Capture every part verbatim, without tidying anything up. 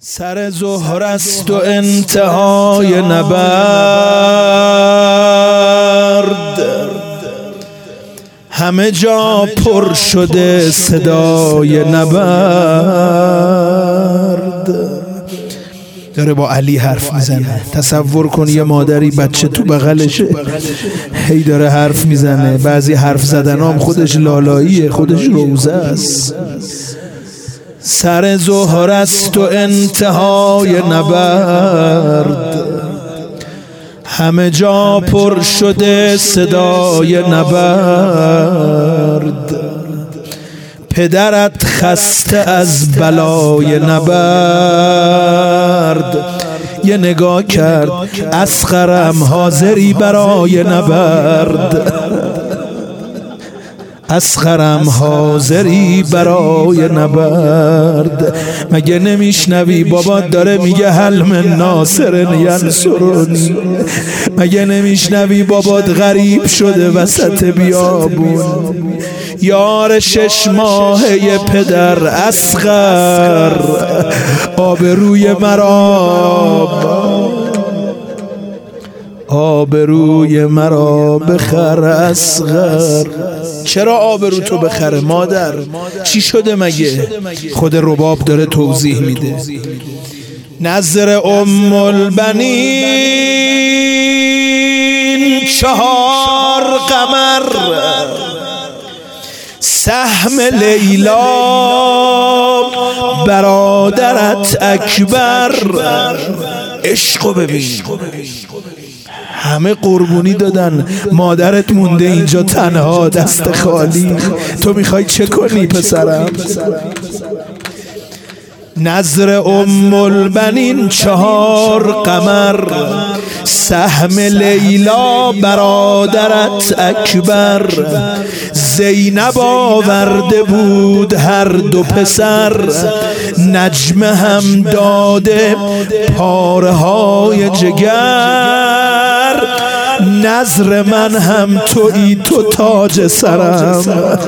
سر ظهر است و انتهای نبرد، همه جا پر شده صدای نبرد. داره با علی حرف میزنه. تصور کن یه مادری بچه تو بغلشه، هی داره حرف میزنه. بعضی حرف زدنام خودش لالاییه، خودش روزه است. سر ظهر است و انتهای نبرد، همه جا پر شده صدای نبرد. پدرت خسته از بلای نبرد، یه نگاه کرد اصغرم حاضری برای نبرد. اصغرم حاضری برای نبرد. مگه نمیشنوی بابات داره میگه هل من ناصر ینصرنی؟ مگه نمیشنوی بابات غریب شده وسط بیابون؟ یار شش ماهه پدر اصغر، آبروی مرا آبروی مرا بخر اصغر. چرا آبرو تو بخره مادر؟ چی شده مگه؟ خود رباب داره توضیح میده. نظر ام البنین چهار قمر، سهم لیلا برادرت اکبر. عشقو ببین، همه قربونی دادن، مادرت مونده اینجا تنها دست خالی. تو میخوای چه کنی پسرم؟ نظر ام البنین چهار قمر، سهم لیلا برادرت اکبر. زینب آورده بود هر دو پسر، نجم هم داده پاره های جگر. نظر من هم تویی تو تاج سرم،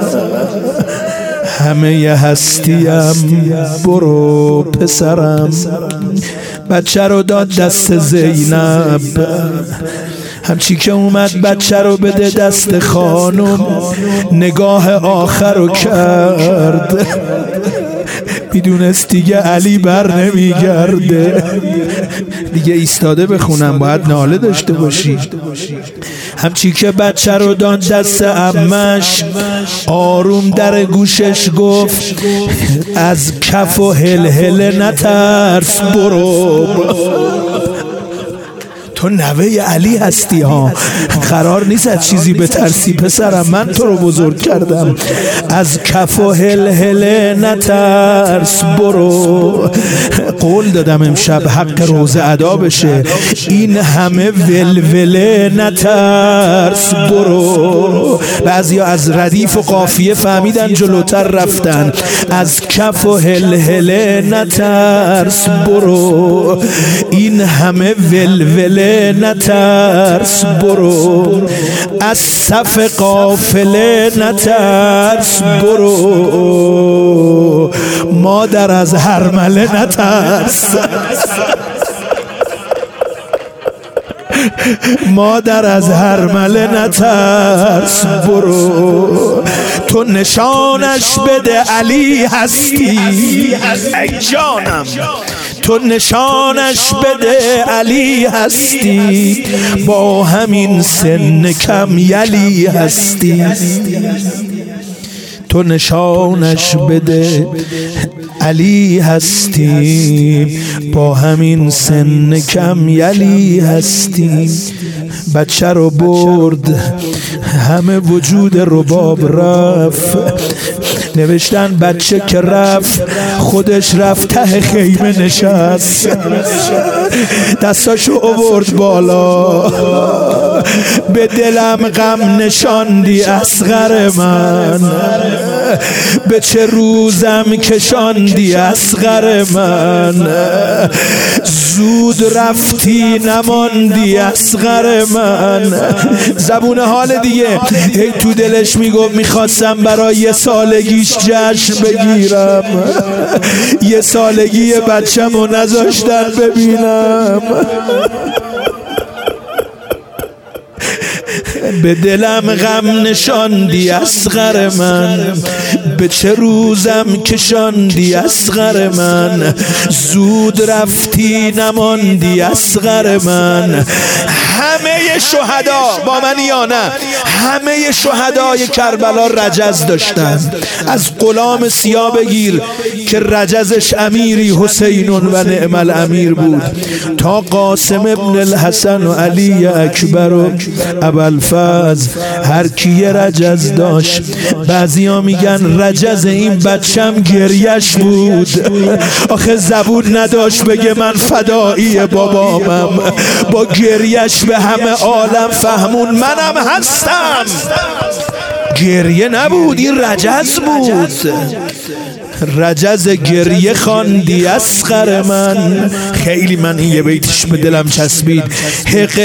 همه ی هستیم برو پسرم. بچه رو داد دست زینب، همچی که اومد بچه رو بده دست خانم، نگاه آخر رو کرد. میدونست دیگه علی بر نمیگرده. دیگه ایستاده بخونم باید ناله داشته باشی. همچی که بچه رو داد دست عمش، آروم در گوشش گفت از کف و هلهله نترس برو. تو نوه علی هستی ها، قرار نیست از چیزی بترسی پسرم، من تو رو بزرگ کردم. از کف و هلهله نترس برو. قول دادم امشب حق روزه ادا بشه، این همه ولوله نترس برو. بعضیا از ردیف و قافیه فهمیدن جلوتر رفتن. از کف و هلهله نترس برو، این همه ولوله نترس برو. از صف قافله نترس برو، مادر از هرمله نترس. مادر از هرمله نترس برو. تو نشانش بده علی هستی ای جانم، تو نشانش بده علی هستی، با همین سن کم یلی هستی. تو نشانش بده علی هستی، با همین سن کم یلی هستی. بچه رو برد، همه وجود رباب رفت. نوشتن بچه که رفت خودش رفت ته خیمه نشست، دستاشو آورد بالا. به دلم غم نشاندی اصغر من، به چه روزم کشاندی اصغر من. زود رفتی نماندی اصغر من. زبون حال دیگه هی تو دلش میگفت میخواستم برای یه سالگیش سالگیش جشن بگیرم، یه سالگی بچم رو نذاشتن ببینم. به دلم غم نشاندی اصغر من، به چه روزم کشاندی اصغر من، زود رفتی نماندی اصغر من. همه شهدا با من یا نه، همه شهدای کربلا رجز داشتن. از غلام سیاه بگیر که رجزش امیری حسین و نعم الامیر بود، تا قاسم ابن الحسن و علی اکبر و ابوالفضل هر کی رجز داشت. بعضیا میگن رجز این بچم گریش بود، آخه زبون نداشت بگه من فدایی بابامم، با گریش به همه عالم فهمون منم هستم. گریه نبود، این رجز بود. رجز گریه خواندی اصغر من. خیلی من این یه بیتش به دلم چسبید. حق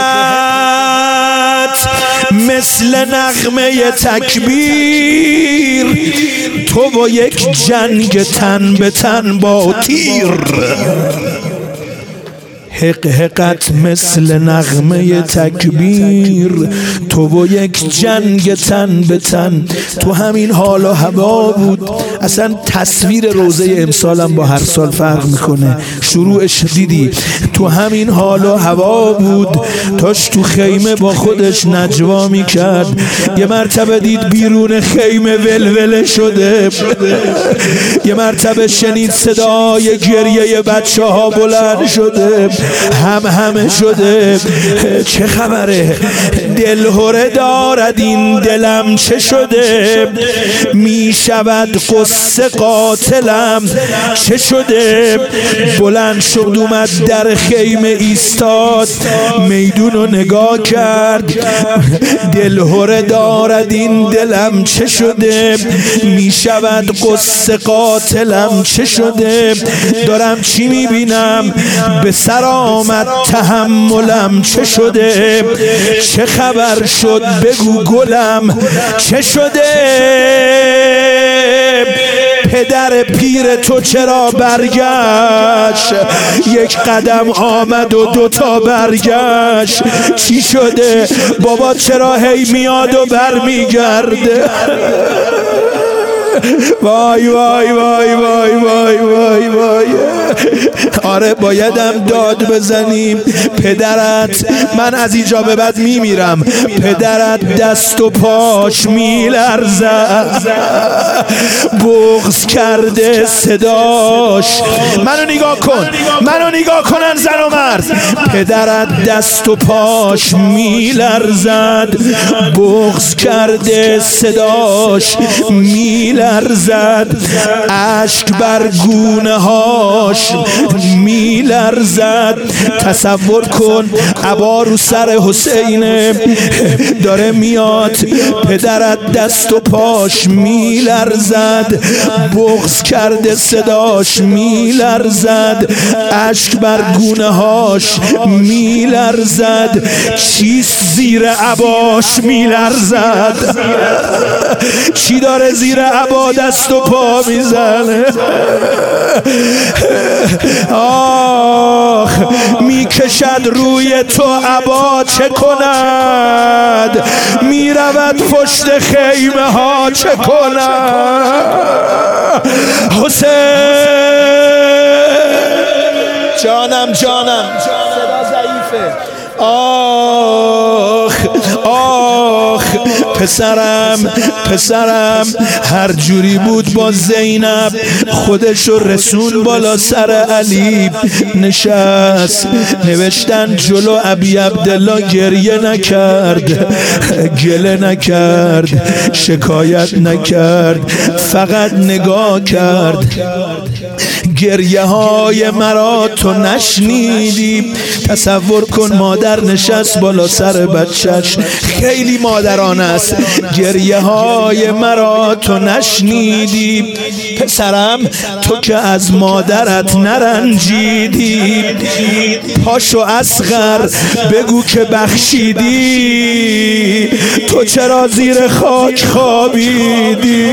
حقت مثل نغمه تکبیر، تو و یک جنگ تن به تن با تیر. حق حقت مثل نغمه تکبیر، تو و یک جنگ تن به تن. تو همین حال و هوا بود. اصلا تصویر روزه امسالم با هر سال فرق میکنه. شروعش دیدی تو همین حال و هوا بود. تاش تو خیمه با خودش نجوا میکرد، یه مرتبه دید بیرون خیمه ولوله شده. یه مرتبه شنید صدای گریه بچه ها بلند شده، هم همه شده. چه خبره؟ دلهره دارد این دلم چه شده؟ می شود قصه قاتلم چه شده؟ بلند شد اومد در خیمه ایستاد، میدون رو نگاه کرد. دلهره دارد این دلم چه شده؟ می شود قصه قاتلم چه شده؟ دارم چی می بینم؟ به سر آمد تحملم چه شده؟ چه خبر شد بگو گلم چه شده؟ پدر پیر تو چرا برگشت؟ یک قدم آمد و دوتا برگشت. چی شده؟ بابا چرا هی میاد و برمیگرده؟ وای وای وای وای وای وای وای. آره بایدم داد بزنیم. پدرت، من از اینجا به بعد میمیرم، پدرت دست و پاش میلرزد، بغض کرده صداش. منو نگاه کن، منو نگاه کنن زن و مرد. پدرت دست و پاش میلرزد، بغض کرده صداش میلرزد، اشک بر گونه هاش میلرزد. تصور کن عبا رو سر حسینه داره میاد، پدرت دست و پاش میلرزد، بغض کرده صداش میلرزد، اشک بر گونه هاش میلرزد. چیست زیر عباش میلرزد؟ چی داره زیر عبا دست و پا میزنه؟ آخ میکشد روی تو عبا چه کند؟ میرود پشت خیمه ها چه کند؟ حسین جانم جانم صدا ضعیفه. آخ آخ پسرم پسرم هر جوری بود با زینب خودش رو رسون بالا سر علی نشست. نوشتن جلو ابی عبدالله گریه نکرد، گله نکرد، شکایت نکرد، فقط نگاه کرد. گریه های مرا تو نشنیدی. تصور کن مادر نشست بالا سر بچهش، خیلی مادرانه است. گریه های مرا تو نشنیدی. پسرم تو که از مادرت نرنجیدی، پاشو اصغر بگو که بخشیدی، تو چرا زیر خاک خوابیدی؟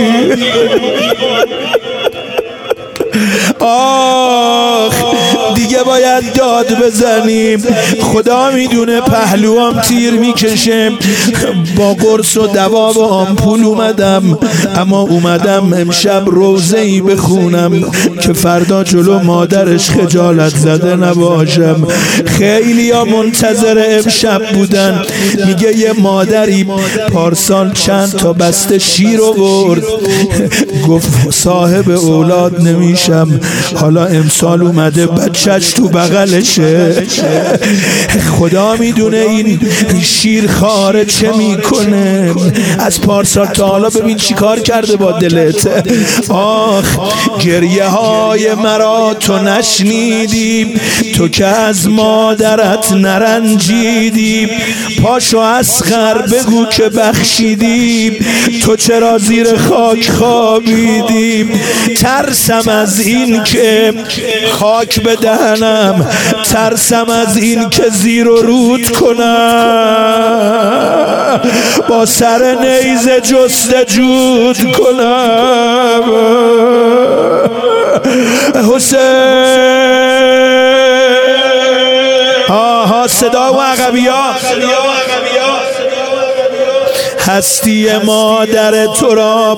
آخ دیگه باید داد بزنیم. خدا میدونه پهلوام تیر میکشه. با قرص و دوا و آمپول اومدم، اما اومدم امشب روزه‌ای بخونم که فردا جلو مادرش خجالت زده نباشم. خیلی ها منتظر امشب بودن. میگه یه مادری پارسال چند تا بسته شیر آورد، گفت صاحب اولاد نمیشم، حالا امسال اومده بچهش تو بغلشه. خدا میدونه این شیر خاره چه میکنه. از پارسال تا حالا ببین چی کار کرده با دلت. آخ گریه های مرا تو نشنیدی، تو که از مادرت نرنجیدی، پاشو اصغر بگو که بخشیدی، تو چرا زیر خاک خوابیدی؟ ترسم از این که خاک بدهنم، ترسم از این که زیر و رود کنم، با سر نیزه جستجود کنم. حسین آها صدا و عقبیا، هستی مادر تو را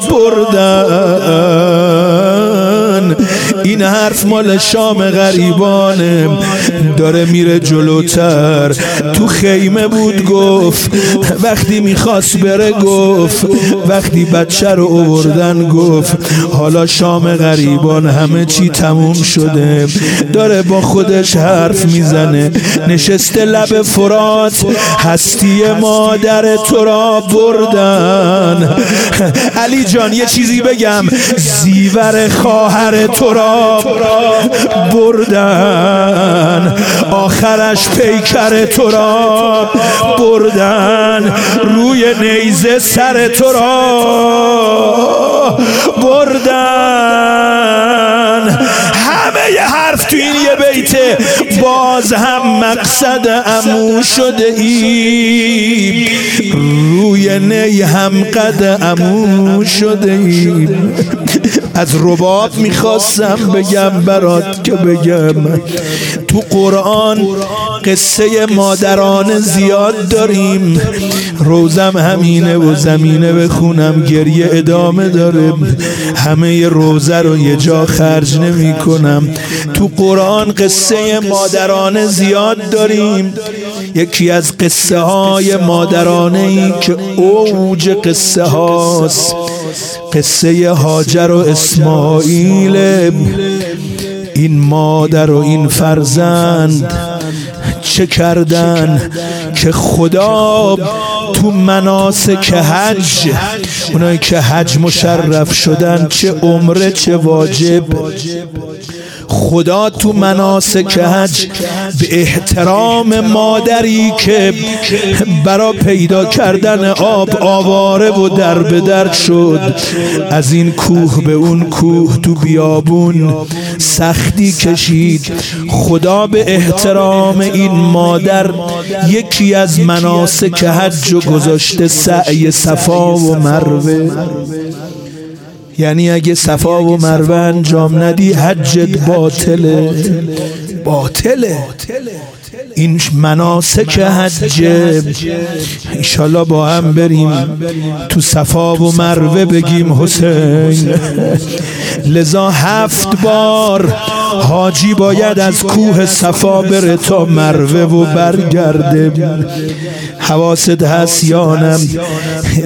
بردن. این حرف مال شام غریبانه، داره میره جلوتر. تو خیمه بود گفت، وقتی میخواست بره گفت، وقتی بچه رو آوردن گفت حالا شام غریبان همه چی تموم شده. داره با خودش حرف میزنه، نشسته لب فرات، هستی مادر تو را بردن. علی جان یه چیزی بگم، زیور خواهر تو را بردن، آخرش پیکر تو را بردن، روی نیزه سر تو را بردن. همه یه حرف تو این یه بیته، باز هم مقصد عمو شده ای، روی نی هم قد عمو شده ای. از رباب میخواستم بگم برات که بگم، تو قرآن قصه مادران زیاد داریم. روزم همینه و زمینه بخونم گریه ادامه داره. همه روزه رو یه جا خرج نمی کنم. تو قرآن قصه مادران زیاد داریم. یکی از قصه های مادرانه ای که اوج قصه هاست، قصه هاجر و اسماعیل. این مادر و این فرزند چه کردن که خدا تو مناسک حج، اونایی که حج مشرف شدن، چه عمره چه واجب، خدا تو مناسک حج به احترام مادری که برا پیدا کردن آب آواره و در به در شد، از این کوه به اون کوه تو بیابون سختی کشید، خدا به احترام این مادر یکی از مناسک حج رو گذاشته سعی صفا و مروه. یعنی اگه صفا و مروه انجام ندی حجت باطله، باطله. این مناسک حج انشالله با هم بریم تو صفا و مروه بگیم حسین. لذا هفت بار حاجی باید از کوه صفا بره تا مروه و برگرده. حواست هست یانم؟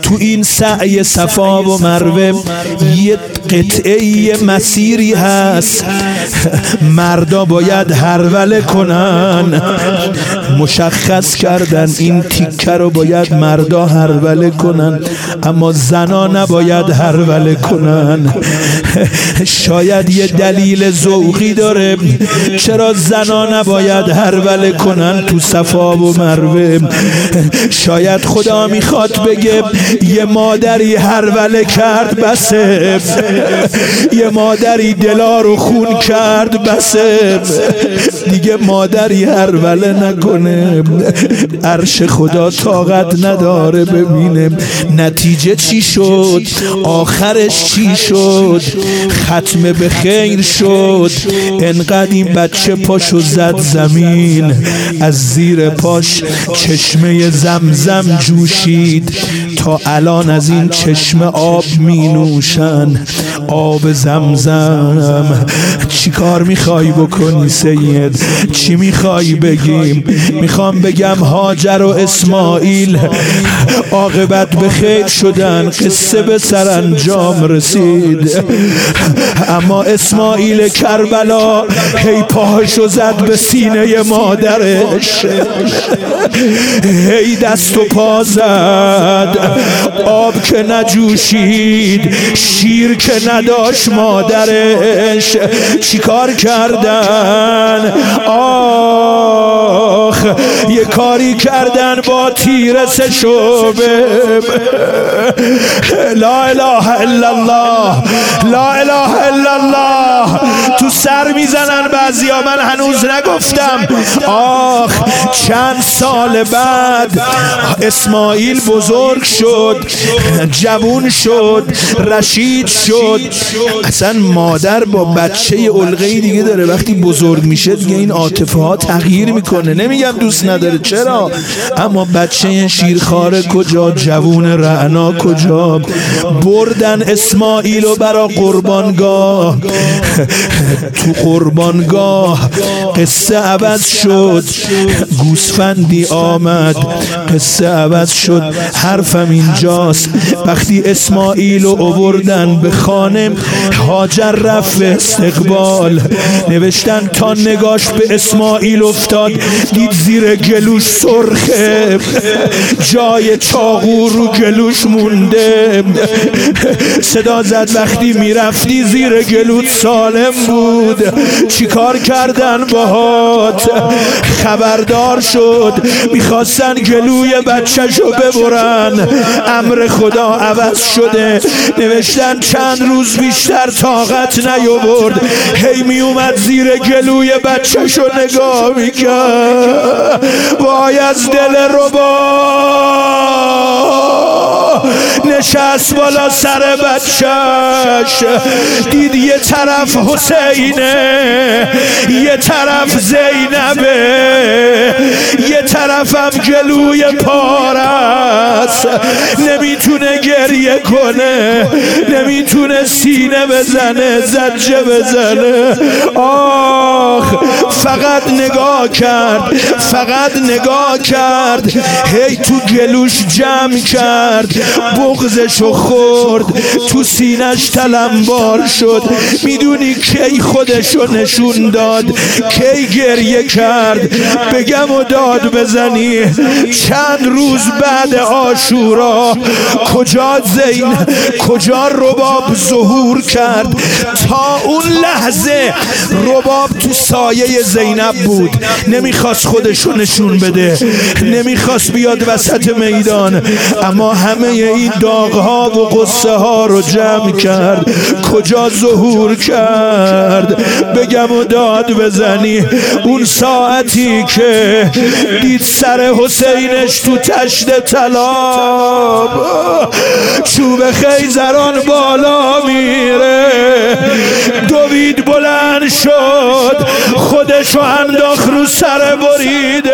تو این سعی صفا و مروه یه قطعه مسیری هست مردا باید هروله کنن، مشخص کردن این تیکه رو باید مردا هروله کنن اما زنا نباید هروله کنن. شاید یه دلیل ذوقی داره چرا زنا نباید هروله کنن تو صفا و مروه. شاید خدا میخواد بگه یه مادری هروله کرد بسه، یه مادری دلا رو خون کرد بسه، دیگه مادری هروله نکنه. عرش خدا طاقت نداره ببینه نتیجه چی شد، آخرش چی شد. ختم به خیر شد. انقدر این بچه پاشو زد زمین، از زیر پاش چشمه زمزم جوشید. تا الان از این چشمه آب می نوشن، آب زمزم. چی کار میخوای بکنی سید؟ چی میخوای بگیم؟ میخوام بگم هاجر و اسماعیل عاقبت به خیر شدن، قصه به سرانجام رسید. اما اسماعیل کربلا هی پاهشو زد به سینه مادرش، هی دست و پا زد. آب که نجوشید، شیر که نداشت مادرش. چیکار کردن؟ آخ یه کاری کردن با تیر سه شعبه. لا اله الا الله، لا اله الا الله. تو سر میزنن بعضیا، من هنوز نگفتم. آخ چند سال بعد اسماعیل بزرگ شد، جوون شد، رشید شد. اصلا مادر با بچه علقه‌ای دیگه داره وقتی بزرگ میشه دیگه این عاطفه ها تغییر میکنه. نمیگم دوست نداره، چرا؟ اما بچه شیرخواره کجا، جوون رعنا کجا؟ بردن اسماعیل و برا قربانگاه. تو قربانگاه قصه عوض شد، گوسفندی آمد، قصه عوض شد. حرفم اینجاست، وقتی اسماعیل رو آوردن به خانه، هاجر رفت استقبال. نوشتن تا نگاش به اسماعیل افتاد دید زیر گلوش سرخه، جای چاقو رو گلوش مونده. صدا زد وقتی میرفتی زیر گلوت سالم بود، چی کار کردن باهات؟ خبردار شد میخواستن گلوی بچه‌شو ببرن. امر خدا عوض شده. نوشتن چند روز بیشتر طاقت نیاورد، هی می اومد زیر گلوی بچه‌شو نگاه میکرد. وای از دل ربا نشست بالا سر بچه‌ش، دید یه طرف حسینه، یه طرف زینبه، یه طرفم گلوی پارست. نمیتونه گریه کنه، نمیتونه سینه بزنه، زجه بزنه. آخ فقط نگاه کرد، فقط نگاه کرد. هی تو گلوش جمع کرد، بغضشو خورد، تو سینش تلمبار شد. میدونی کی خودشو نشون داد، کی گریه کرد؟ بگم و داد بزنی چند روز بعد عاشورا کجا زین، کجا رباب ظهور کرد. تا اون لحظه رباب تو سایه زینب بود، نمیخواست خودشو نشون بده، نمیخواست بیاد وسط میدان. اما همه این داغها و قصه ها رو جمع کرد، کجا ظهور کرد؟ بگم و داد بزنی اون ساعتی که دید سر حسینش تو تشت طلا، چوب خیزران بالا میره، دوید بلند شد، خودشو انداخت رو سر بریده.